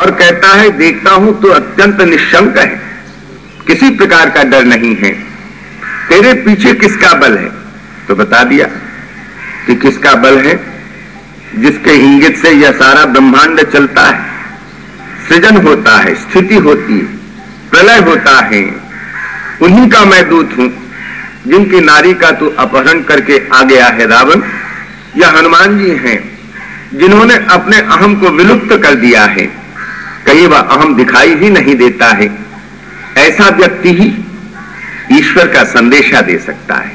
और कहता है देखता हूं तो अत्यंत निशंक है, किसी प्रकार का डर नहीं है। तेरे पीछे किसका बल है? तो बता दिया कि किसका बल है, जिसके इंगित से यह सारा ब्रह्मांड चलता है, सृजन होता है, स्थिति होती है, प्रलय होता है। उन्हीं का मैं दूत हूं, जिनकी नारी का तू अपहरण करके आ गया है रावण। यह हनुमान जी हैं, जिन्होंने अपने अहम को विलुप्त कर दिया है। कहीं वह अहम दिखाई ही नहीं देता है। ऐसा व्यक्ति ही ईश्वर का संदेशा दे सकता है।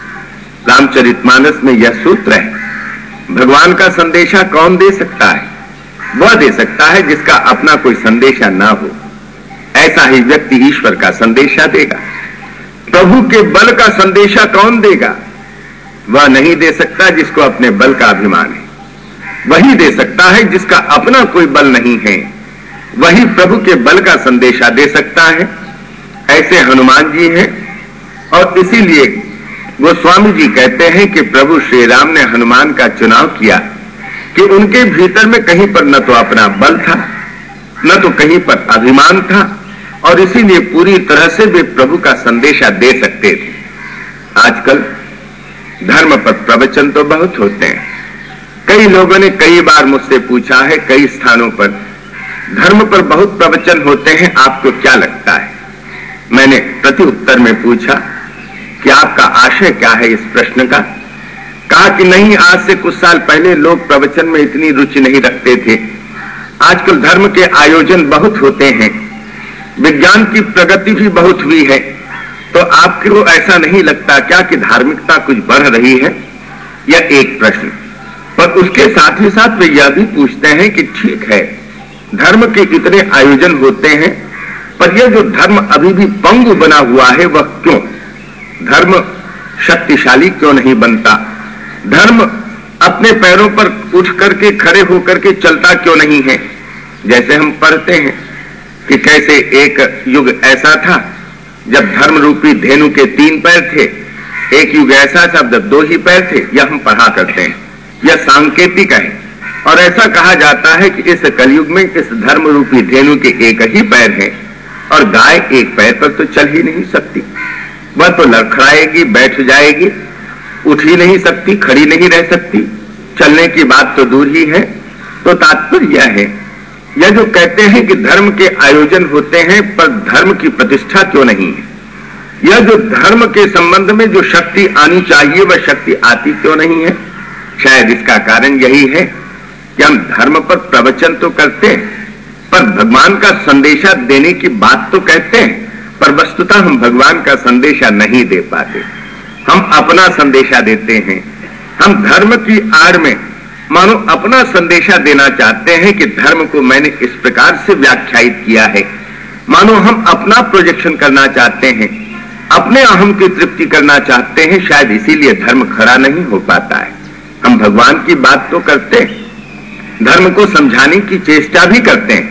रामचरितमानस में यह सूत्र है, भगवान का संदेशा कौन दे सकता है? वह दे सकता है जिसका अपना कोई संदेशा ना हो। ऐसा ही व्यक्ति ईश्वर का संदेशा देगा। प्रभु के बल का संदेशा कौन देगा? वह नहीं दे सकता जिसको अपने बल का अभिमान है। वही दे सकता है जिसका अपना कोई बल नहीं है। वही प्रभु के बल का संदेशा दे सकता है। ऐसे हनुमान जी हैं। और इसीलिए गोस्वामी जी कहते हैं कि प्रभु श्री राम ने हनुमान का चुनाव किया कि उनके भीतर में कहीं पर न तो अपना बल था, न तो कहीं पर अभिमान था, और इसीलिए पूरी तरह से वे प्रभु का संदेशा दे सकते थे। आजकल धर्म पर प्रवचन तो बहुत होते हैं। कई लोगों ने कई बार मुझसे पूछा है, कई स्थानों पर धर्म पर बहुत प्रवचन होते हैं, आपको क्या लगता है? मैंने प्रति उत्तर में पूछा कि आपका आशय क्या है इस प्रश्न का? कहा कि नहीं, आज से कुछ साल पहले लोग प्रवचन में इतनी रुचि नहीं रखते थे। आजकल धर्म के आयोजन बहुत होते हैं, विज्ञान की प्रगति भी बहुत हुई है, तो आपको ऐसा नहीं लगता क्या कि धार्मिकता कुछ बढ़ रही है? यह एक प्रश्न। पर उसके साथ ही साथ वे यह भी पूछते हैं कि ठीक है, धर्म के इतने आयोजन होते हैं, पर यह जो धर्म अभी भी पंगु बना हुआ है वह क्यों? धर्म शक्तिशाली क्यों नहीं बनता? धर्म अपने पैरों पर उठ करके खड़े होकर के चलता क्यों नहीं है? जैसे हम पढ़ते हैं कि कैसे एक युग ऐसा था जब धर्म रूपी धेनु के 3 पैर थे, एक युग ऐसा था जब 2 ही पैर थे। यह हम पढ़ा करते हैं, यह सांकेतिक है। और ऐसा कहा जाता है कि इस कलयुग में इस धर्म रूपी धेनु के एक ही पैर है, और गाय एक पैर पर तो चल ही नहीं सकती। वह तो लड़खड़ाएगी, बैठ जाएगी, उठ ही नहीं सकती, खड़ी नहीं रह सकती, चलने की बात तो दूर ही है। तो तात्पर्य यह है, यह जो कहते हैं कि धर्म के आयोजन होते हैं पर धर्म की प्रतिष्ठा क्यों नहीं है? यह जो धर्म के संबंध में जो शक्ति आनी चाहिए वह शक्ति आती क्यों नहीं है? शायद इसका कारण यही है कि हम धर्म पर प्रवचन तो करते हैं, पर भगवान का संदेशा देने की बात तो कहते हैं, पर वस्तुतः हम भगवान का संदेशा नहीं दे पाते। हम अपना संदेशा देते हैं। हम धर्म की आड़ में मानो अपना संदेशा देना चाहते हैं कि धर्म को मैंने इस प्रकार से व्याख्यायित किया है, मानो हम अपना प्रोजेक्शन करना चाहते हैं, अपने अहम की तृप्ति करना चाहते हैं। शायद इसीलिए धर्म खड़ा नहीं हो पाता है। हम भगवान की बात तो करते हैं, धर्म को समझाने की चेष्टा भी करते हैं,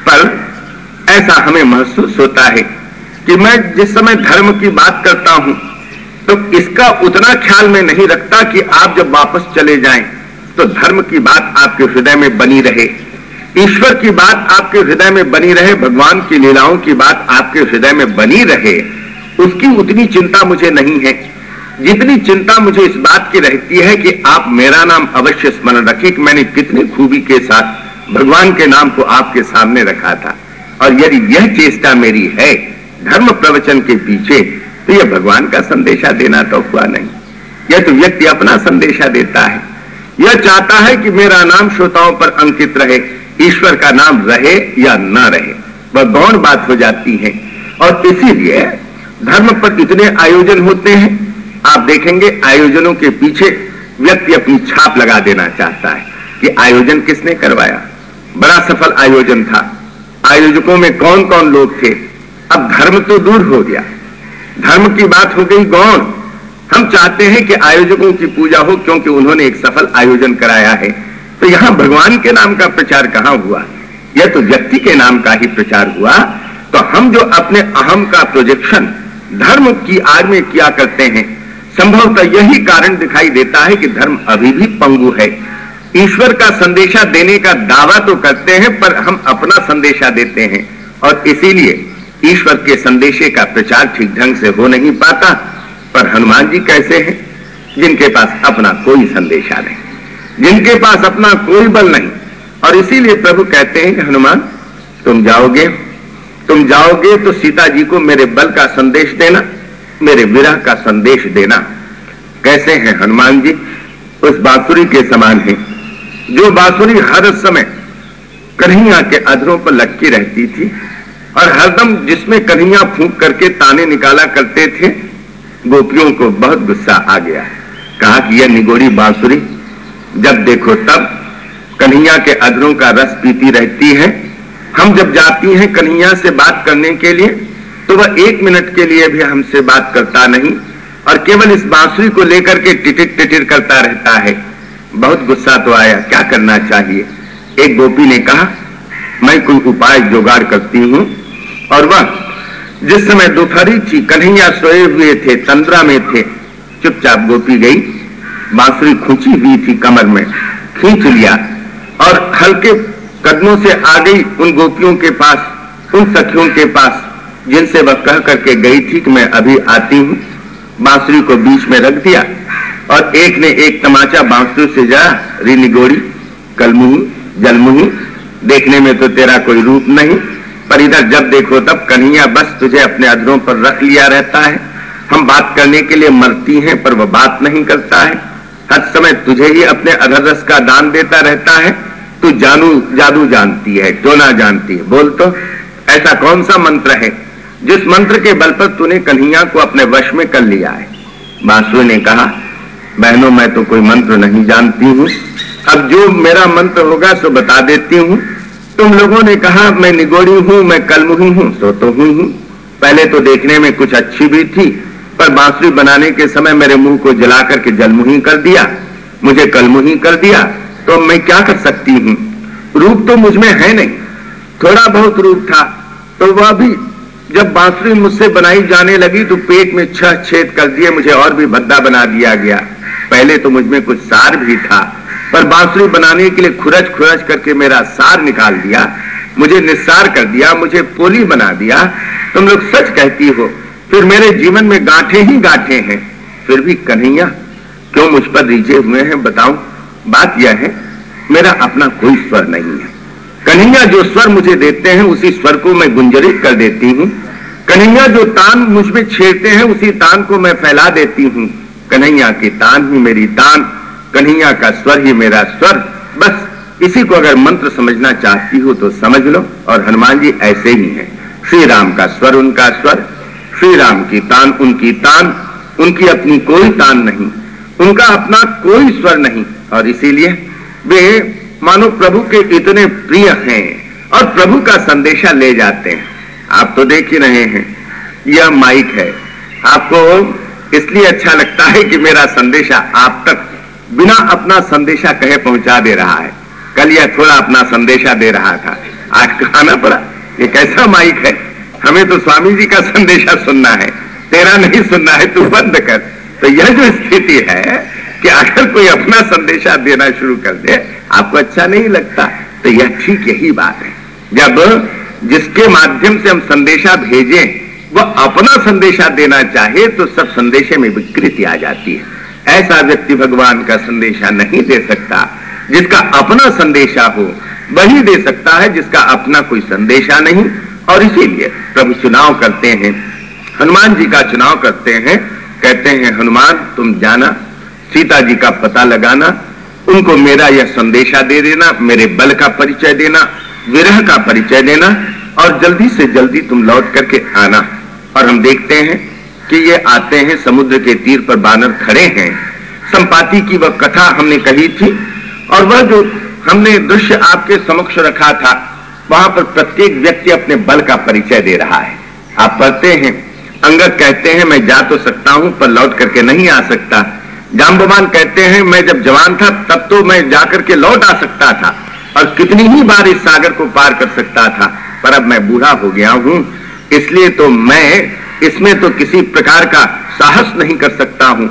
पर ऐसा हमें महसूस होता है कि मैं जिस समय धर्म की बात करता हूं तो इसका उतना ख्याल में नहीं रखता कि आप जब वापस चले जाएं तो धर्म की बात आपके हृदय में बनी रहे, ईश्वर की बात आपके हृदय में बनी रहे, भगवान की लीलाओं की बात आपके हृदय में बनी रहे। उसकी उतनी चिंता मुझे नहीं है जितनी चिंता मुझे इस बात की रहती है कि आप मेरा नाम अवश्य स्मरण रखें कि मैंने कितनी खूबी के साथ भगवान के नाम को आपके सामने रखा था। और यदि यह चेष्टा मेरी है धर्म प्रवचन के पीछे, तो यह भगवान का संदेशा देना तो हुआ नहीं। यह तो व्यक्ति अपना संदेशा देता है। यह चाहता है कि मेरा नाम श्रोताओं पर अंकित रहे, ईश्वर का नाम रहे या न रहे, वह गौण बात हो जाती है। और इसीलिए धर्म पर इतने आयोजन होते हैं। आप देखेंगे आयोजनों के पीछे व्यक्ति अपनी छाप लगा देना चाहता है कि आयोजन किसने करवाया, बड़ा सफल आयोजन था, आयोजकों में कौन कौन लोग थे। अब धर्म तो दूर हो गया, धर्म की बात हो गई गौण। हम चाहते हैं कि आयोजकों की पूजा हो क्योंकि उन्होंने एक सफल आयोजन कराया है। तो यहां भगवान के नाम का प्रचार कहां हुआ? यह तो व्यक्ति के नाम का ही प्रचार हुआ। तो हम जो अपने अहम का प्रोजेक्शन धर्म की आड़ में किया करते हैं, संभवतः यही कारण दिखाई देता है कि धर्म अभी भी पंगु है। ईश्वर का संदेशा देने का दावा तो करते हैं, पर हम अपना संदेशा देते हैं, और इसीलिए ईश्वर के संदेशे का प्रचार ठीक ढंग से हो नहीं पाता। पर हनुमान जी कैसे हैं, जिनके पास अपना कोई संदेशा नहीं, जिनके पास अपना कोई बल नहीं। और इसीलिए प्रभु कहते हैं कि हनुमान तुम जाओगे तो सीता जी को मेरे बल का संदेश देना, मेरे विरह का संदेश देना। कैसे हैं हनुमान जी? उस बांसुरी के समान है, जो बांसुरी हर समय कन्हैया के अधरों पर लटकी रहती थी, और हरदम जिसमें कन्हैया फूंक करके ताने निकाला करते थे। गोपियों को बहुत गुस्सा आ गया, कहा कि यह निगोड़ी बांसुरी जब देखो तब कन्हैया के अधरों का रस पीती रहती है। हम जब जाती हैं कन्हैया से बात करने के लिए तो वह 1 मिनट के लिए भी हमसे बात करता नहीं, और केवल इस बांसुरी को लेकर के टिटिर टिटिर करता रहता है। बहुत गुस्सा तो आया, क्या करना चाहिए? एक गोपी ने कहा मैं कोई उपाय जुगाड़ करती हूं। और वह जिस समय दोपहरी थी, कन्हैया सोए हुए थे, तंद्रा में थे, चुपचाप गोपी गई, बांसुरी खींची हुई थी कमर में, खींच लिया और हल्के कदमों से आ गई उन गोपियों के पास, उन सखियों के पास जिनसे वह कह करके गई थी कि मैं अभी आती हूं। बांसुरी को बीच में रख दिया और एक ने एक तमाचा बांसुरी से जा, री निगोड़ी, कलमुही, जलमुही, देखने में तो तेरा कोई रूप नहीं, पर इधर जब देखो तब कन्हैया बस तुझे अपने अधरों पर रख लिया रहता है। हम बात करने के लिए मरती हैं पर वह बात नहीं करता है, हर समय तुझे ही अपने अधर रस का दान देता रहता है। तू जादू जानती है, टोना जानती है, बोल तो ऐसा कौन सा मंत्र है जिस मंत्र के बल पर तूने कन्हैया को अपने वश में कर लिया है? बांसुरी ने कहा बहनों मैं तो कोई मंत्र नहीं जानती हूँ, अब जो मेरा मंत्र होगा सो बता देती हूँ। तुम लोगों ने कहा मैं निगोड़ी हूँ, मैं कलमुही हूँ, सो तो हूँ। पहले तो देखने में कुछ अच्छी भी थी, पर बांसुरी बनाने के समय मेरे मुंह को जला करके जलमुही कर दिया, मुझे कलमुही कर दिया, तो मैं क्या कर सकती हूँ? रूप तो मुझ में है नहीं, थोड़ा बहुत रूप था, तो वह भी जब बांसुरी मुझसे बनाई जाने लगी तो पेट में 6 छेद कर दिए, मुझे और भी भद्दा बना दिया गया। पहले तो मुझ में कुछ सार भी था, पर बांसुरी बनाने के लिए खुरच खुरच करके मेरा सार निकाल दिया, मुझे निस्सार कर दिया, मुझे पोली बना दिया। तुम लोग सच कहती हो, फिर मेरे जीवन में गांठे ही गांठे हैं, फिर भी कन्हैया क्यों मुझ पर रीझे हुए हैं? बताऊं, बात यह है मेरा अपना कोई स्वर नहीं है। कन्हैया जो स्वर मुझे देते हैं उसी स्वर को मैं गुंजरित कर देती हूँ। कन्हैया जो तान मुझ में छेड़ते हैं उसी तान को मैं फैला देती हूँ। कन्हैया की तान ही मेरी तान, कन्हैया का स्वर ही मेरा स्वर। बस इसी को अगर मंत्र समझना चाहती हो तो समझ लो। और हनुमान जी ऐसे ही हैं, श्री राम का स्वर उनका स्वर, श्री राम की तान उनकी तान, उनकी अपनी कोई तान नहीं, उनका अपना कोई स्वर नहीं, और इसीलिए वे मानो प्रभु के इतने प्रिय हैं और प्रभु का संदेशा ले जाते हैं। आप तो देख ही रहे हैं, यह माइक है, आपको इसलिए अच्छा लगता है कि मेरा संदेशा आप तक बिना अपना संदेशा कहे पहुंचा दे रहा है। कल यह थोड़ा अपना संदेशा दे रहा था, आज कहना पड़ा ये कैसा माइक है, हमें तो स्वामी जी का संदेशा सुनना है, तेरा नहीं सुनना है, तू बंद कर। तो यह जो स्थिति है कि अगर कोई अपना संदेशा देना शुरू कर दे आपको अच्छा नहीं लगता, तो यह ठीक यही बात है। जब जिसके माध्यम से हम संदेशा भेजें वह अपना संदेशा देना चाहे तो सब संदेशे में विकृति आ जाती है। ऐसा व्यक्ति भगवान का संदेशा नहीं दे सकता। जिसका अपना संदेशा हो वही दे सकता है, जिसका अपना कोई संदेशा नहीं। और इसीलिए प्रभु चुनाव करते हैं, हनुमान जी का चुनाव करते हैं, कहते हैं हनुमान तुम जाना, सीता जी का पता लगाना, उनको मेरा यह संदेशा दे देना, मेरे बल का परिचय देना, विरह का परिचय देना, और जल्दी से जल्दी तुम लौट करके आना। और हम देखते हैं कि ये आते हैं, समुद्र के तीर पर बानर खड़े हैं। संपाति की वह कथा हमने कही थी और वह जो हमने दृश्य आपके समक्ष रखा था, वहां पर प्रत्येक व्यक्ति अपने बल का परिचय दे रहा है। आप पढ़ते हैं, अंगद कहते हैं मैं जा तो सकता हूं पर लौट करके नहीं आ सकता। जाम्बवान कहते हैं मैं जब जवान था तब तो मैं जाकर के लौट आ सकता था और कितनी ही बार इस सागर को पार कर सकता था, पर अब मैं बूढ़ा हो गया हूं, इसलिए तो मैं इसमें तो किसी प्रकार का साहस नहीं कर सकता हूं।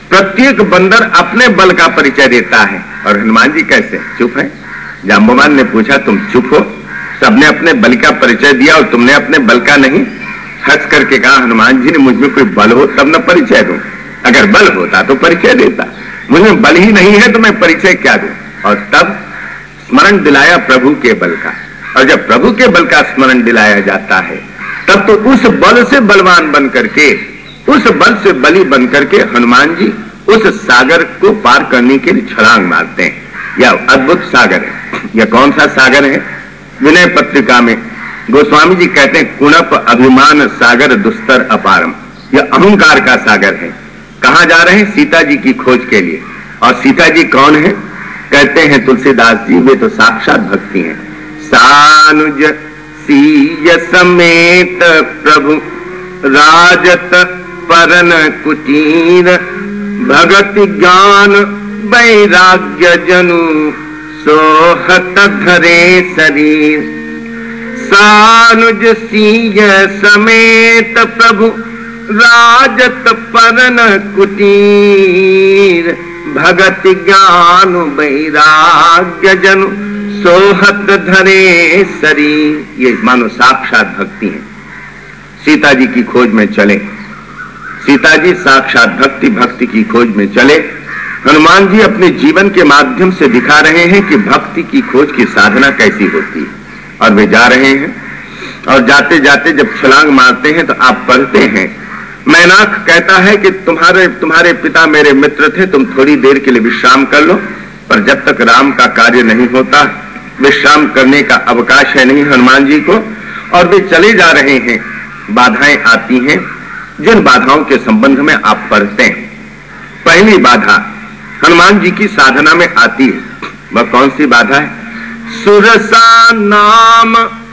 प्रत्येक बंदर अपने बल का परिचय देता है। और हनुमान जी कैसे चुप है? जाम्बवान ने पूछा, तुम चुप हो? सबने अपने बल का परिचय दिया और तुमने अपने बल का नहीं? हंस करके कहा, हनुमान जी ने मुझ में कोई बल हो तब न परिचय दूं, अगर बल होता तो परिचय देता, मुझमें बल ही नहीं है तो मैं परिचय क्या दूं? और तब स्मरण दिलाया प्रभु के बल का। और जब प्रभु के बल का स्मरण दिलाया जाता है तब तो उस बल से बलवान बन करके, उस बल से बली बन करके हनुमान जी उस सागर को पार करने के लिए छलांग मारते हैं। यह अद्भुत सागर है। यह कौन सा सागर है? विनय पत्रिका में गोस्वामी जी कहते हैं, कुणप अभिमान सागर दुस्तर अपारम। यह अहंकार का सागर है। कहां जा रहे हैं? सीता जी की खोज के लिए। और सीता जी कौन है? कहते हैं तुलसीदास जी, वे तो साक्षात भक्ति हैं। सानुज सीय समेत प्रभु राजत परन कुटीर, भगति ज्ञान वैराग्य जनु सोहत धरे शरीर। सानुज सीय समेत प्रभु राजत परन कुटीर, भगति ज्ञान वैराग्य जनु सोहत धरे शरीर। ये मानो साक्षात भक्ति है। सीता जी की खोज में चले, सीता जी साक्षात भक्ति, भक्ति की खोज में चले। हनुमान जी अपने जीवन के माध्यम से दिखा रहे हैं कि भक्ति की खोज की साधना कैसी होती है। और वे जा रहे हैं और जाते जाते जब छलांग मारते हैं तो आप पढ़ते हैं, मैनाक कहता है कि तुम्हारे पिता मेरे मित्र थे, तुम थोड़ी देर के लिए विश्राम कर लो। पर जब तक राम का कार्य नहीं होता विश्राम करने का अवकाश है नहीं हनुमान जी को। और वे चले जा रहे हैं, बाधाएं आती हैं, जिन बाधाओं के संबंध में आप पढ़ते हैं। पहली बाधा हनुमान जी की साधना में आती है, वह कौन सी बाधा है? सुरसा नाम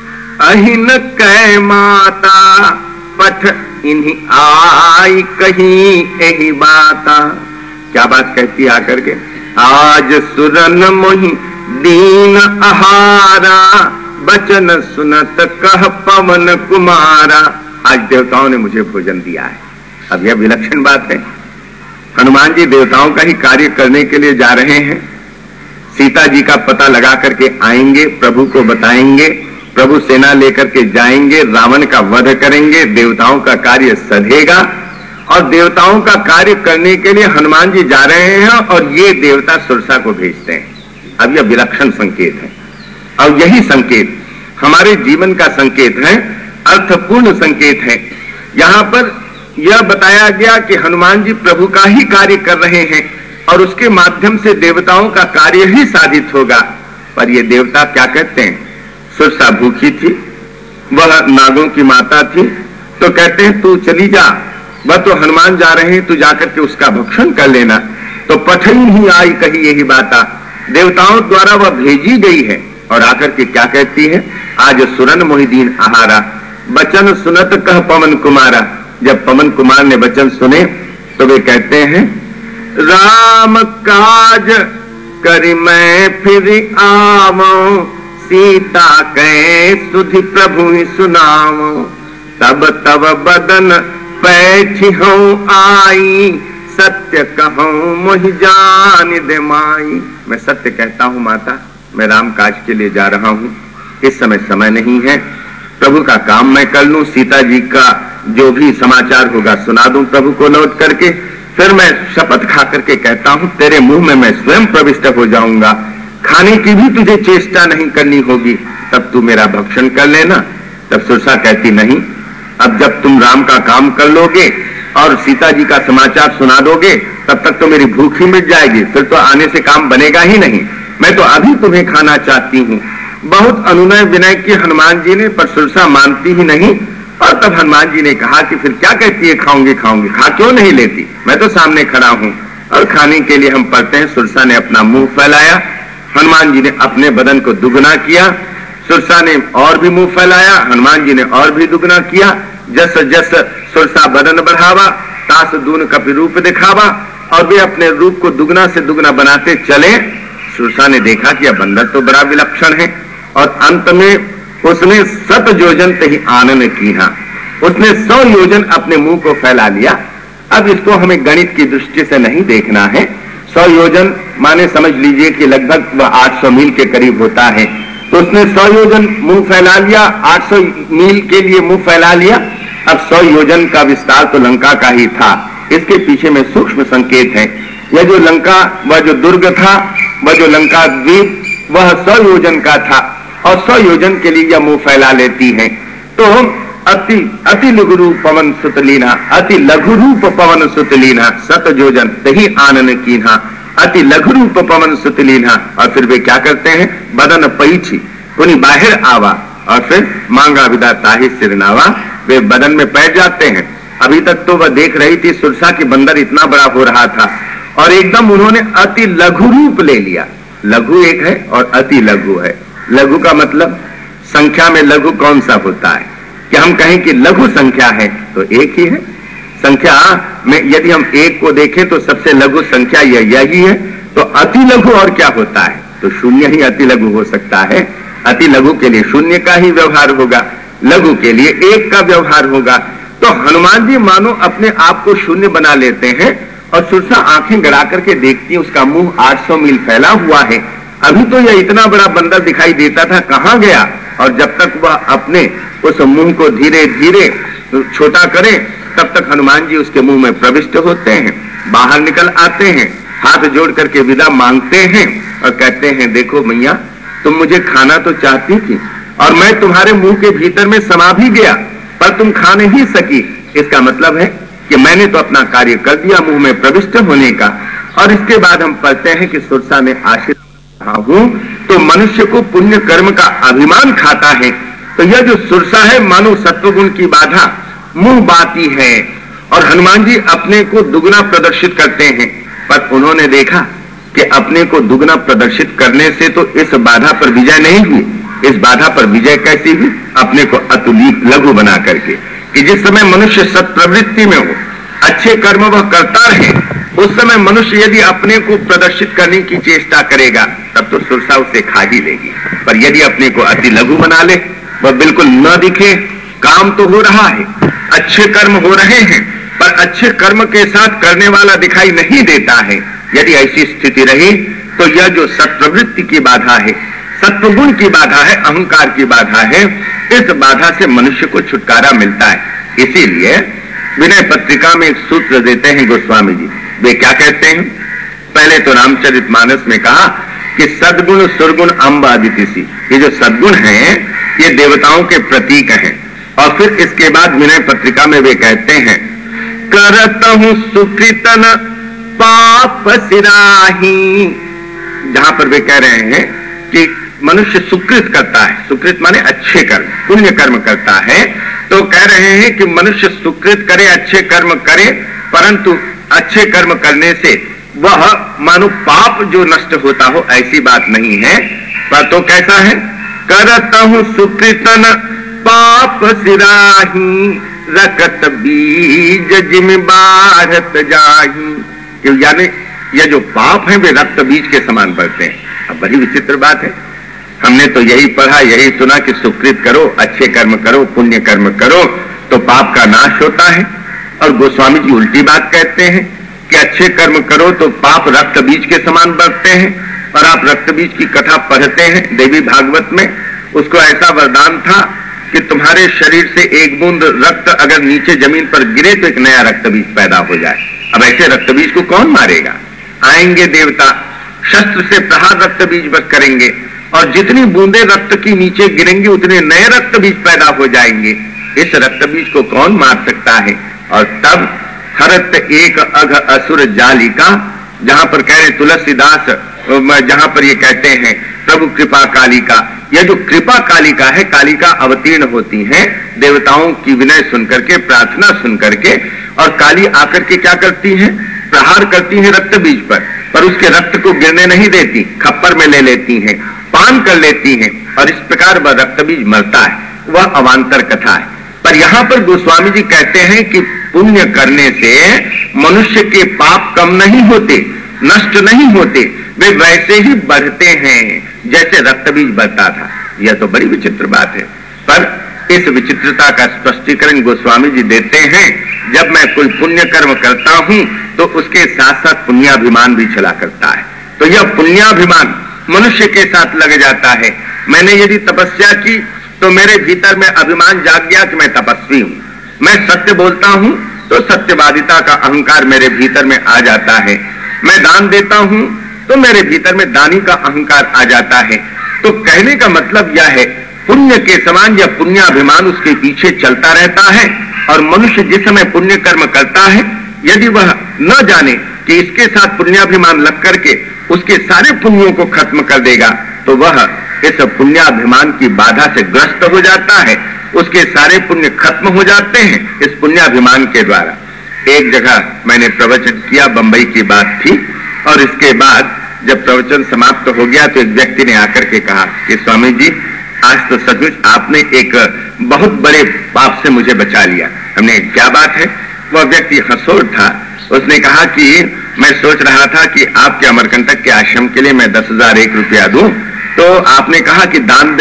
अहिन कै माता, पठ इन्हीं आई कहीं यही बाता। क्या बात कहती है आकर के? आज सुरन मोहि दीन आहारा, बचन सुनत कह पवन कुमारा। आज देवताओं ने मुझे भोजन दिया है। अब यह विलक्षण बात है। हनुमान जी देवताओं का ही कार्य करने के लिए जा रहे हैं। सीता जी का पता लगा करके आएंगे, प्रभु को बताएंगे, प्रभु सेना लेकर के जाएंगे, रावण का वध करेंगे, देवताओं का कार्य सधेगा। और देवताओं का कार्य करने के लिए हनुमान जी जा रहे हैं और ये देवता सुरसा को भेजते हैं। अब यह विलक्षण संकेत है। और यही संकेत हमारे जीवन का संकेत है, अर्थपूर्ण संकेत है। यहां पर यह बताया गया कि हनुमान जी प्रभु का ही कार्य कर रहे हैं और उसके माध्यम से देवताओं का कार्य ही साधित होगा। पर ये देवता क्या कहते हैं? सुरसा भूखी थी, वह नागों की माता थी, तो कहते हैं तू चली जा, वह तो हनुमान जा रहे हैं, तू जाकर के उसका भक्षण कर लेना। तो पठई ही आई कही यही बाता, देवताओं द्वारा वह भेजी गई है। और आकर के क्या कहती है? आज सुरन मोहिदीन आहारा, बचन सुनत कह पवन कुमारा। जब पवन कुमार ने वचन सुने तो वे कहते हैं, राम काज करि मैं फिर आवो, सीता कै सुधि प्रभु ही सुनावो। तब तब बदन पैठी हूँ आई, सत्य कहूँ मोहि जान दे माई। मैं सत्य कहता हूँ माता, मैं राम काज के लिए जा रहा हूँ, इस समय नहीं है, प्रभु का काम मैं कर लूं, सीता जी का जो भी समाचार होगा सुना दूं प्रभु को लौट करके। फिर मैं शपथ खा करके कहता हूं तेरे मुंह में मैं स्वयं प्रविष्ट हो जाऊंगा, खाने की भी तुझे चेष्टा नहीं करनी होगी, तब तू मेरा भक्षण कर लेना। तब सुरसा कहती नहीं, अब जब तुम राम का काम कर लोगे और सीता जी का समाचार सुना दोगे तब तक तो मेरी भूख ही मिट जाएगी, फिर तो आने से काम बनेगा ही नहीं। मैं तो अभी तुम्हें खाना चाहती हूँ। बहुत अनुनय विनय की हनुमान जी ने, पर सुरसा मानती ही नहीं। और तब हनुमान जी ने कहा कि फिर क्या कहती है, खाऊंगी खाऊंगी, खा क्यों नहीं लेती, मैं तो सामने खड़ा हूं। और खाने के लिए हम पढ़ते हैं सुरसा ने अपना मुंह फैलाया, हनुमान जी ने अपने बदन को दुगना किया, सुरसा ने और भी मुंह फैलाया, हनुमान जी ने और भी दुगना किया। जस जस सुरसा बदन बढ़ावा, तास दून कपि रूप दिखावा। और वे अपने रूप को दुगना से दुगना बनाते चले। सुरसा ने देखा कि यह बंदर तो बड़ा विलक्षण है, और अंत में उसने 7 योजन ते ही आनन की, उसने 100 योजन अपने मुंह को फैला लिया अब इसको हमें गणित की दृष्टि से नहीं देखना है। 100 योजन माने समझ लीजिए कि लगभग वह 800 मील के करीब होता है। तो उसने 100 योजन मुंह फैला लिया, 800 मील के लिए मुंह फैला लिया। अब 100 योजन का विस्तार तो लंका का ही था। इसके पीछे में सूक्ष्म संकेत है। यह जो लंका, वह जो दुर्ग था, वह जो लंका द्वीप, वह 100 योजन का था और 100 योजन के लिए यह मुंह फैला लेती है। तो अति लघु रूप पवन सुतलीना, अति लघु रूप पवन सुतलीना, सत योजन तही आनन कीन्हा, अति लघु रूप पवन सुतलीना। और फिर वे क्या करते हैं, बदन पैछी पुनि बाहर आवा, और फिर मांगा विदा ताहि सिरनावा, वे बदन में पैर जाते हैं। अभी तक तो वह देख रही थी सुरसा की बंदर इतना बड़ा हो रहा था और एकदम उन्होंने अति लघु रूप ले लिया। लघु एक है और अति लघु है। लघु का मतलब संख्या में लघु कौन सा होता है कि हम कहें कि लघु संख्या है तो एक ही है। संख्या में यदि हम एक को देखें तो सबसे लघु संख्या यही है। तो अति लघु और क्या होता है, तो शून्य ही अति लघु हो सकता है। अति लघु के लिए शून्य का ही व्यवहार होगा, लघु के लिए एक का व्यवहार होगा। तो हनुमान जी मानो अपने आप को शून्य बना लेते हैं और सुरसा आंखें गड़ा करके देखती है, उसका मुंह 800 मील फैला हुआ है। अभी तो यह इतना बड़ा बंदर दिखाई देता था, कहां गया? और जब तक वह अपने उस मुंह को धीरे धीरे छोटा करे तब तक हनुमान जी उसके मुंह में प्रविष्ट होते हैं, बाहर निकल आते हैं, हाथ जोड़ करके विदा मांगते हैं और कहते हैं, देखो मैया, तुम मुझे खाना तो चाहती थी और मैं तुम्हारे मुंह के भीतर में समा भी गया, पर तुम खा नहीं सकी। इसका मतलब है कि मैंने तो अपना कार्य कर दिया मुंह में प्रविष्ट होने का। और इसके बाद हम पढ़ते हैं कि सुरसा ने आशीर्वाद हूं तो मनुष्य को पुण्य कर्म का अभिमान खाता है। तो यह जो सुरसा है मानो सत्वगुण की बाधा मुंह बाती है और हनुमान जी अपने को दुगना प्रदर्शित करते हैं। पर उन्होंने देखा कि अपने को दुगना प्रदर्शित करने से तो इस बाधा पर विजय नहीं हुई। इस बाधा पर विजय कैसी हुई? अपने को अतुलित लघु बना करके, कि जिस समय मनुष्य सत्प्रवृत्ति में हो, अच्छे कर्म वह करता रहे, उस समय मनुष्य यदि अपने को प्रदर्शित करने की चेष्टा करेगा तब तो सुरसा उसे खा ही लेगी। पर यदि अपने को अति लघु बना ले, वह बिल्कुल न दिखे, काम तो हो रहा है, अच्छे कर्म हो रहे हैं, पर अच्छे कर्म के साथ करने वाला दिखाई नहीं देता है, यदि ऐसी स्थिति रही तो यह जो सत्प्रवृत्ति की बाधा है, सत्वगुण की बाधा है, अहंकार की बाधा है, इस बाधा से मनुष्य को छुटकारा मिलता है। इसीलिए विनय पत्रिका में एक सूत्र देते हैं गोस्वामी जी। वे क्या कहते हैं? पहले तो रामचरितमानस में कहा कि सद्गुण सुरगुण अम्ब आदितिसी, ये जो सद्गुण हैं ये देवताओं के प्रतीक हैं। और फिर इसके बाद विनय पत्रिका में वे कहते हैं, करतहु सुकृतन पाप सिराही, जहां पर वे कह रहे हैं कि मनुष्य सुकृत करता है, सुकृत माने अच्छे कर्म, पुण्य कर्म करता है। तो कह रहे हैं कि मनुष्य सुकृत करे, अच्छे कर्म करे, परंतु अच्छे कर्म करने से वह मानो पाप जो नष्ट होता हो, ऐसी बात नहीं है। पर तो कैसा है? करतहु सुकृतन पाप सिराही, रकत बीज जिम बाढ़त जाही। यानी यह जो पाप है वे रक्त बीज के समान बढ़ते हैं। अब बड़ी विचित्र बात है, हमने तो यही पढ़ा, यही सुना कि सुकृत करो, अच्छे कर्म करो, पुण्य कर्म करो तो पाप का नाश होता है। और गोस्वामी जी उल्टी बात कहते हैं कि अच्छे कर्म करो तो पाप रक्त बीज के समान बढ़ते हैं। और आप रक्त बीज की कथा पढ़ते हैं देवी भागवत में, उसको ऐसा वरदान था कि तुम्हारे शरीर से एक बूंद रक्त अगर नीचे जमीन पर गिरे तो एक नया रक्त बीज पैदा हो जाए। अब ऐसे रक्त बीज को कौन मारेगा? आएंगे देवता, शस्त्र से प्रहार रक्त बीज बस करेंगे और जितनी बूंदे रक्त की नीचे गिरेंगी उतने नए रक्त बीज पैदा हो जाएंगे। इस रक्त बीज को कौन मार सकता है? और तब हरत एक अघ असुर जालिका, जहां पर कह रहे तुलसीदास, जहां पर ये कहते हैं प्रभु कृपा कालिका, यह जो कृपा कालिका है, कालिका अवतीर्ण होती हैं देवताओं की विनय सुनकर के, प्रार्थना सुनकर के, और काली आकर के क्या करती हैं? प्रहार करती हैं रक्त बीज पर उसके रक्त को गिरने नहीं देती, खप्पर में ले लेती हैं, पान कर लेती हैं और इस प्रकार वह रक्त बीज मरता है। वह अवांतर कथा है। पर यहां पर गोस्वामी जी कहते हैं कि पुण्य करने से मनुष्य के पाप कम नहीं होते, नष्ट नहीं होते, वे वैसे ही बढ़ते हैं जैसे रक्त बीज बढ़ता था। यह तो बड़ी विचित्र बात है। पर इस विचित्रता का स्पष्टीकरण गोस्वामी जी देते हैं। जब मैं कोई पुण्य कर्म करता हूं तो उसके साथ साथ पुण्याभिमान भी चला करता है। तो यह पुण्याभिमान मनुष्य के साथ लग जाता है। मैंने यदि तपस्या की तो मेरे भीतर में अभिमान जाग गया कि मैं तपस्वी हूं। मैं सत्य बोलता हूं तो सत्यवादिता का अहंकार मेरे भीतर में आ जाता है। मैं दान देता हूं तो मेरे भीतर में दानी का अहंकार आ जाता है। तो कहने का मतलब यह है, पुण्य के समान यह पुण्याभिमान उसके पीछे चलता रहता है। और मनुष्य जिस समय पुण्य कर्म करता है, यदि वह न जाने कि इसके साथ पुण्याभिमान लग करके उसके सारे पुण्यों को खत्म कर देगा, तो वह इस पुण्याभिमान की बाधा से ग्रस्त हो जाता है। उसके सारे पुण्य खत्म हो जाते हैं इस पुण्याभिमान के द्वारा। एक जगह मैंने प्रवचन किया, बंबई की बात थी, और इसके बाद जब प्रवचन समाप्त हो गया तो एक व्यक्ति ने आकर के कहा कि स्वामी जी, आज तो सचमुच आपने एक बहुत बड़े पाप से मुझे बचा लिया। हमने, क्या बात है? वह व्यक्ति हंसोड़ था। उसने कहा कि मैं सोच रहा था कि आपके अमरकंटक के आश्रम के लिए मैं 10,001 रुपया दूं, तो आपने कहा कि दान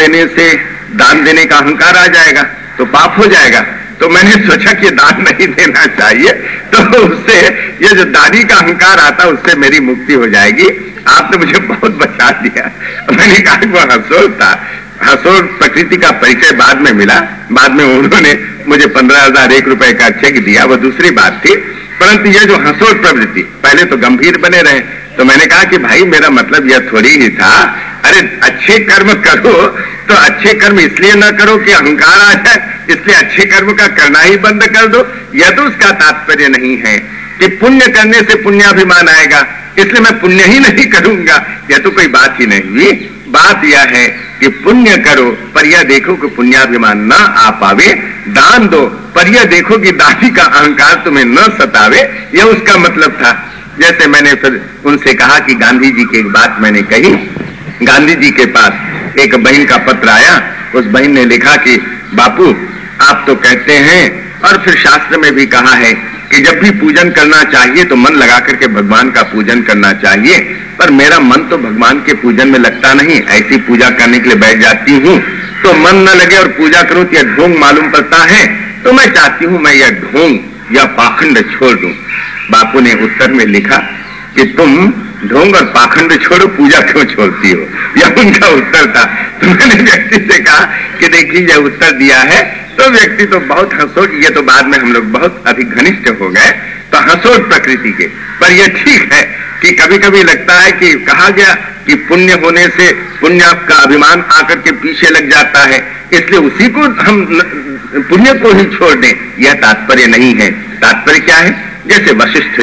देने का अहंकार आ जाएगा तो पाप हो जाएगा। तो मैंने सोचा कि दान नहीं देना चाहिए, तो उससे ये जो दानी का अहंकार आता उससे मेरी मुक्ति हो जाएगी। आपने मुझे बहुत बचा दिया। मैंने कहा कि वह हंसोड़ था। हंसोड़ प्रकृति का परिचय बाद में मिला। बाद में उन्होंने मुझे 15,001 रुपए का चेक दिया, वो दूसरी बात थी। परंतु यह जो हंसोड़ प्रवृत्ति, पहले तो गंभीर बने रहे। तो मैंने कहा कि भाई, मेरा मतलब यह थोड़ी ही था, अरे अच्छे कर्म करो तो अच्छे कर्म इसलिए ना करो कि अहंकार आ जाए, इसलिए अच्छे कर्म का करना ही बंद कर दो। यह तो उसका तात्पर्य नहीं है कि पुण्य करने से पुण्याभिमान आएगा, इसलिए मैं पुण्य ही नहीं करूंगा। यह तो कोई बात ही नहीं हुई। बात यह है कि पुण्य करो पर यह देखो कि पुण्याभिमान न आ पावे, दान दो पर यह देखो कि दानी का अहंकार तुम्हें न सतावे। यह उसका मतलब था। जैसे मैंने फिर उनसे कहा कि गांधी जी की एक बात मैंने कही। गांधी जी के पास एक बहन का पत्र आया। उस बहन ने लिखा कि बापू, आप तो कहते हैं और फिर शास्त्र में भी कहा है कि जब भी पूजन करना चाहिए तो मन लगा करके भगवान का पूजन करना चाहिए, पर मेरा मन तो भगवान के पूजन में लगता नहीं। ऐसी पूजा करने के लिए बैठ जाती हूँ तो मन न लगे और पूजा करूं तो यह ढोंग मालूम पड़ता है। तो मैं चाहती हूं मैं यह ढोंग या पाखंड छोड़ दूं। बापू ने उत्तर में लिखा कि तुम ढोंग और पाखंड छोड़ो, पूजा क्यों छोड़ती हो? यह उनका उत्तर था। तो मैंने व्यक्ति से कहा कि देखिए, यह उत्तर दिया है। तो व्यक्ति तो बहुत हंसोड़, ये तो बाद में हम लोग बहुत अधिक घनिष्ठ हो गए, तो हंसोड़ प्रकृति के। पर यह ठीक है कि कभी कभी लगता है कि कहा गया कि पुण्य होने से पुण्य का अभिमान आकर के पीछे लग जाता है, इसलिए उसी को हम पुण्य को ही छोड़ दें। यह तात्पर्य नहीं है। तात्पर्य क्या है? जैसे वशिष्ठ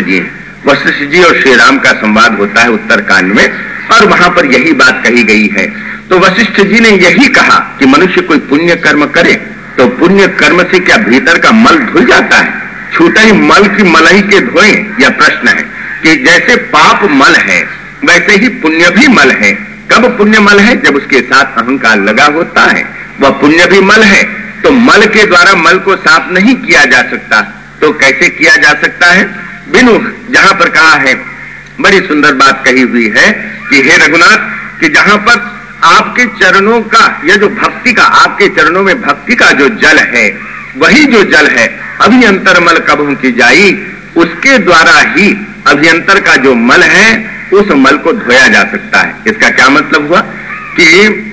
जी और श्री राम का संवाद होता है उत्तरकांड में, और वहां पर यही बात कही गई है। तो वशिष्ठ जी ने यही कहा कि मनुष्य कोई पुण्य कर्म करे तो पुण्य कर्म से क्या भीतर का मल धुल जाता है? छूटा ही मल की मलाई के धोए? यह प्रश्न है कि जैसे पाप मल है वैसे ही पुण्य भी मल है। कब पुण्य मल है? जब उसके साथ अहंकार लगा होता है। वह पुण्य भी मल है। तो मल के द्वारा मल को साफ नहीं किया जा सकता। तो कैसे किया जा सकता है? बिनु, जहां पर कहा है, बड़ी सुंदर बात कही हुई है कि हे रघुनाथ, कि जहां पर आपके चरणों का, यह जो भक्ति का, आपके चरणों में भक्ति का जो जल है, वही जो जल है अभियंतर मल कबहू की जाई, उसके द्वारा ही अभियंतर का जो मल है उस मल को धोया जा सकता है। इसका क्या मतलब हुआ कि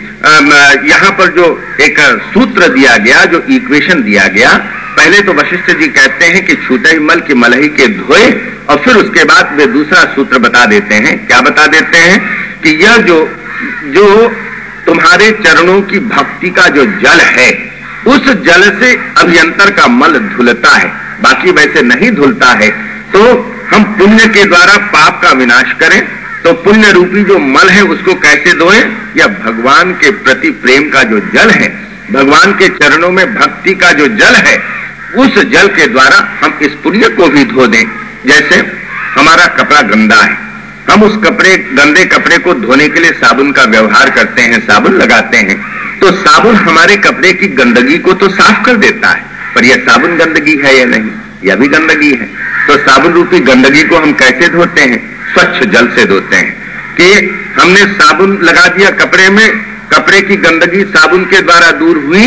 यहां पर जो एक सूत्र दिया गया, जो इक्वेशन दिया गया, पहले तो वशिष्ठ जी कहते हैं कि छूटे मल की मलही के धोए, और फिर उसके बाद वे दूसरा सूत्र बता देते हैं। क्या बता देते हैं? कि यह जो तुम्हारे चरणों की भक्ति का जो जल है, उस जल से अभियंतर का मल धुलता है, बाकी वैसे नहीं धुलता है। तो हम पुण्य के द्वारा पाप का विनाश करें तो पुण्य रूपी जो मल है उसको कैसे धोएं? या भगवान के प्रति प्रेम का जो जल है, भगवान के चरणों में भक्ति का जो जल है, उस जल के द्वारा हम इस पुण्य को भी धो दें। जैसे हमारा कपड़ा गंदा है, हम उस गंदे कपड़े को धोने के लिए साबुन का व्यवहार करते हैं, साबुन लगाते हैं, तो साबुन हमारे कपड़े की गंदगी को तो साफ कर देता है, पर यह साबुन गंदगी है या नहीं? यह भी गंदगी है। तो साबुन रूपी गंदगी को हम कैसे धोते हैं? स्वच्छ जल से धोते हैं। कि हमने साबुन लगा दिया कपड़े में, कपड़े की गंदगी साबुन के द्वारा दूर हुई,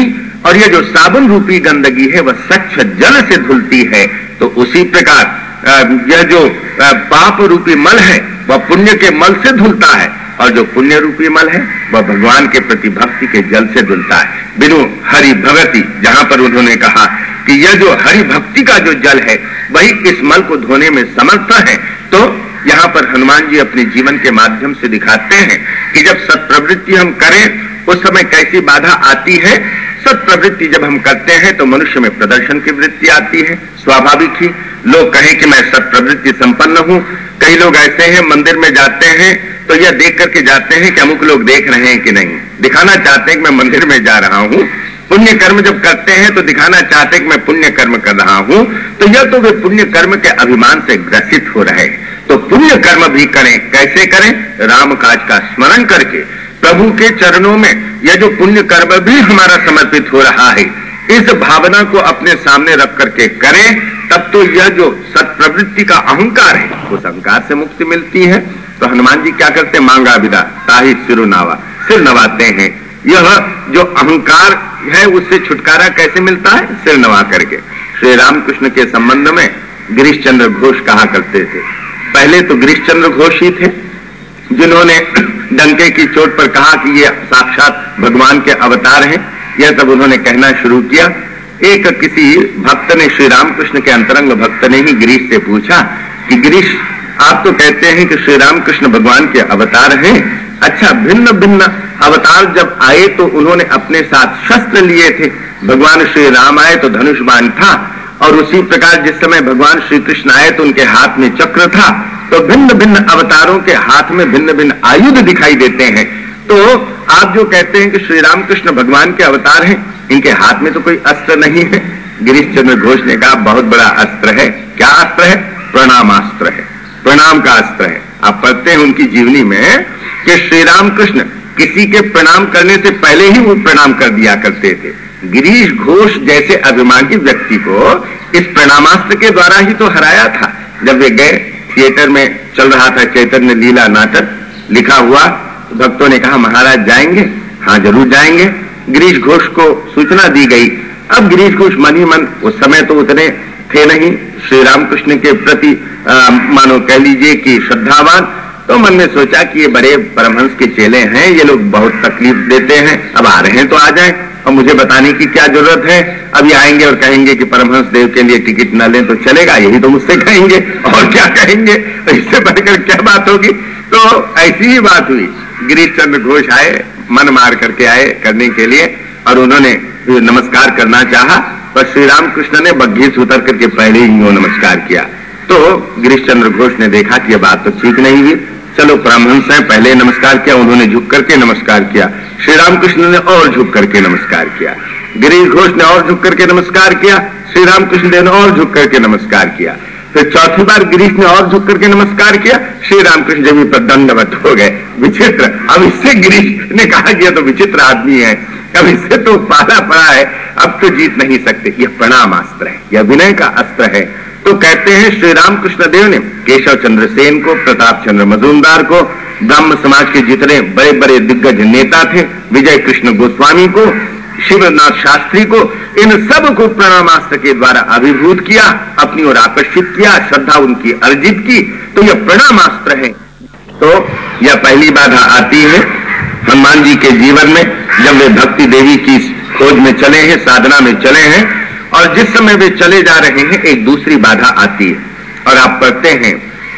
और ये जो साबुन रूपी गंदगी है वह स्वच्छ जल से धुलती है, तो उसी प्रकार यह जो पाप रूपी मल है वह पुण्य के मल से धुलता है, और जो पुण्य रूपी मल है वह भगवान के प्रति भक्ति के जल से धुलता है। बिनु हरि भगति, जहां पर उन्होंने कहा कि यह जो हरि भक्ति का जो जल है वही इस मल को धोने में समर्थ है, तो यहाँ पर हनुमान जी अपने जीवन के माध्यम से दिखाते हैं कि जब सत्प्रवृत्ति हम करें उस समय कैसी बाधा आती है। सत्प्रवृत्ति जब हम करते हैं तो मनुष्य में प्रदर्शन की वृत्ति आती है, स्वाभाविक ही। लोग कहें कि मैं सत्प्रवृत्ति संपन्न हूं। कई लोग ऐसे हैं मंदिर में जाते हैं तो यह देख करके जाते हैं कि अमुक लोग देख रहे हैं कि नहीं, दिखाना चाहते हैं कि मैं मंदिर में जा रहा हूं। पुण्य कर्म जब करते हैं तो दिखाना चाहते हैं कि मैं पुण्य कर्म कर रहा हूं, तो यह तो वे पुण्य कर्म के अभिमान से ग्रसित हो रहे हैं। तो पुण्य कर्म भी करें, कैसे करें? राम काज का स्मरण करके, प्रभु के चरणों में यह जो पुण्य कर्म भी हमारा समर्पित हो रहा है, इस भावना को अपने सामने रख करके करें, तब तो यह जो सत्प्रवृत्ति का अहंकार है उस अहंकार से मुक्ति मिलती है। तो हनुमान जी क्या करते हैं? मांगा विदा ताहि सिरुनावा, सिर नवाते हैं। यह जो अहंकार है उससे छुटकारा कैसे मिलता है? सिर नवा करके। श्री रामकृष्ण के संबंध में गिरीश चंद्र घोष कहा करते थे। पहले तो गिरीश चंद्र घोष ही थे जिन्होंने डंके की चोट पर कहा कि ये साक्षात भगवान के अवतार हैं। यह सब उन्होंने कहना शुरू किया। एक किसी भक्त ने, श्री रामकृष्ण के अंतरंग भक्त ने ही गिरीश से पूछा कि गिरीश, आप तो कहते हैं कि श्री रामकृष्ण भगवान के अवतार हैं, अच्छा भिन्न भिन्न अवतार जब आए तो उन्होंने अपने साथ शस्त्र लिए थे। भगवान श्री राम आए तो धनुष बाण था, और उसी प्रकार जिस समय भगवान श्री कृष्ण आए तो उनके हाथ में चक्र था। तो भिन्न भिन्न अवतारों के हाथ में भिन्न भिन्न आयुध दिखाई देते हैं। तो आप जो कहते हैं कि श्री रामकृष्ण भगवान के अवतार हैं, इनके हाथ में तो कोई अस्त्र नहीं है। गिरीश चंद्र घोष ने कहा, बहुत बड़ा अस्त्र है। क्या अस्त्र है? प्रणामास्त्र है, प्रणाम का अस्त्र है। आप पढ़ते हैं उनकी जीवनी में कि श्री रामकृष्ण किसी के प्रणाम करने से पहले ही वो प्रणाम कर दिया करते थे। गिरीश घोष जैसे अभिमानी व्यक्ति को इस प्रणामास्त्र के द्वारा ही तो हराया था। जब वे गए, थिएटर में चल रहा था चैतन्य लीला नाटक लिखा हुआ, भक्तों ने कहा महाराज जाएंगे? हाँ जरूर जाएंगे। गिरीश घोष को सूचना दी गई। अब गिरीश घोष मन ही मन, उस समय तो उतने थे नहीं श्री रामकृष्ण के प्रति मानो कह लीजिए कि श्रद्धावान, तो मन में सोचा कि ये बड़े परमहंस के चेले हैं, ये लोग बहुत तकलीफ देते हैं, अब आ रहे हैं तो आ जाएं, और मुझे बताने की क्या जरूरत है। अभी आएंगे और कहेंगे कि परमहंस देव के लिए टिकट न लें तो चलेगा, यही तो मुझसे कहेंगे, और क्या कहेंगे, इससे बढ़कर क्या बात होगी। तो ऐसी ही बात हुई। गिरीश चंद्र घोष आए, मन मार करके आए करने के लिए, और उन्होंने नमस्कार करना चाहा, पर श्री रामकृष्ण ने बग्घी से उतर करके पहले ही वो नमस्कार किया। तो गिरीश चंद्र घोष ने देखा कि यह बात तो ठीक नहीं हुई, चलो परमहंस हैं, पहले नमस्कार किया, उन्होंने झुक करके नमस्कार किया। श्री रामकृष्ण ने और झुक करके नमस्कार किया, गिरीश घोष ने और झुक करके नमस्कार किया, श्री रामकृष्ण देव ने और झुक करके नमस्कार किया। फिर चौथी बार गिरीश ने और झुक करके नमस्कार किया, श्री रामकृष्ण जमीन पर दंडवत हो गए। विचित्र। अब इससे गिरीश ने कहा कि यह तो विचित्र आदमी है, अब इससे तो पाला पड़ा है, अब तो जीत नहीं सकते। यह प्रणामास्त्र है, यह विनय का अस्त्र है। तो कहते हैं श्री रामकृष्ण देव ने केशव चंद्र सेन को, प्रताप चंद्र मजूमदार को, ब्राह्म समाज के जितने बड़े बड़े दिग्गज नेता थे, विजय कृष्ण गोस्वामी को, शिवनाथ शास्त्री को, इन सब को प्रणामास्त्र के द्वारा अभिभूत किया, अपनी ओर आकर्षित किया, श्रद्धा उनकी अर्जित की। तो यह प्रणामास्त्र है। तो यह पहली बाधा आती है हनुमान जी के जीवन में, जब वे भक्ति देवी की खोज में चले हैं, साधना में चले हैं, और जिस समय वे चले जा रहे हैं एक दूसरी बाधा आती है। और आप पढ़ते हैं,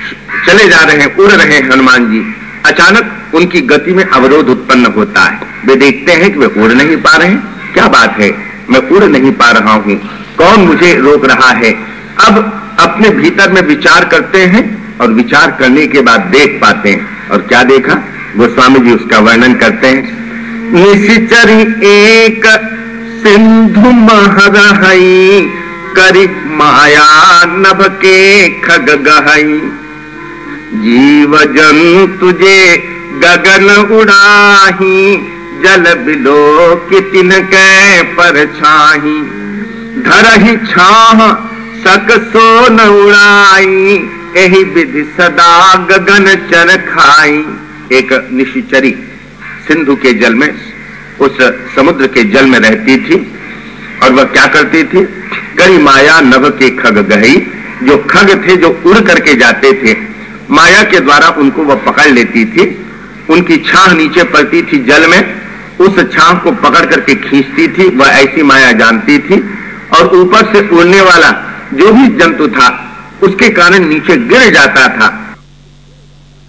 चले जा रहे हैं, उड़ रहे हैं हनुमान जी, अचानक उनकी गति में अवरोध उत्पन्न होता है। वे देखते हैं कि वे उड़ नहीं पा रहे हैं। क्या बात है, मैं उड़ नहीं पा रहा हूं, कौन मुझे रोक रहा है। अब अपने भीतर में विचार करते हैं, और विचार करने के बाद देख पाते हैं। और क्या देखा? गोस्वामी जी उसका वर्णन करते हैं। निशिचरी एक सिंधु महरहई, करि माया नभ के खग गहई, जीव जंतु जे गगन उड़ाही, जल बिलो कि तिनकै परछाही, धरहि छाह सक सो न उड़ाई, एहि विधि सदा गगन चर खाई। एक निशिचरी सिंधु के जल में, उस समुद्र के जल में रहती थी। और वह क्या करती थी? करी माया नभ के खग गई, जो खग थे जो उड़ करके जाते थे, माया के द्वारा उनको वह पकड़ लेती थी। उनकी छाह नीचे पड़ती थी जल में, उस छाह को पकड़ करके खींचती थी, वह ऐसी माया जानती थी। और ऊपर से उड़ने वाला जो भी जंतु था उसके कारण नीचे गिर जाता था,